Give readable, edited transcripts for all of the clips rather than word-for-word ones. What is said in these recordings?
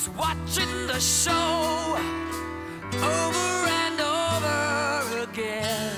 He's watching the show over and over again.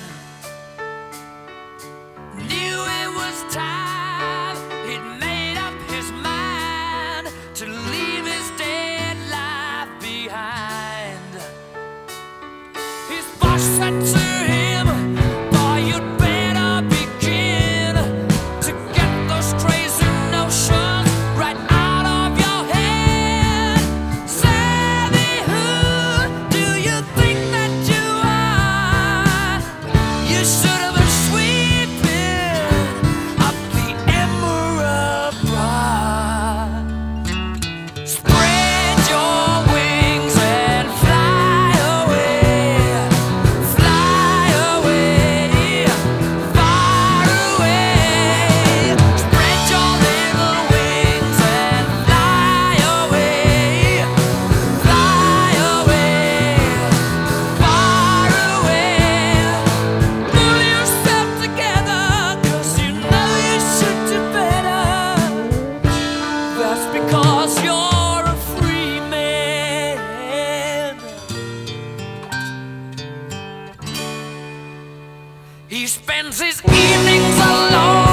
Knew it was time, he'd made up his mind to leave his dead life behind. His boss said to him, "Boy, you'd better begin to get those crazy notions right out of your head. Savvy, who do you think that you are? You should have been sweeping up the Emerald Broad. Spread your wings and fly away, far away. Spread your little wings and fly away, far away. Pull yourself together, 'cause you know you should do better. That's because you're a free man." He spends his evenings alone.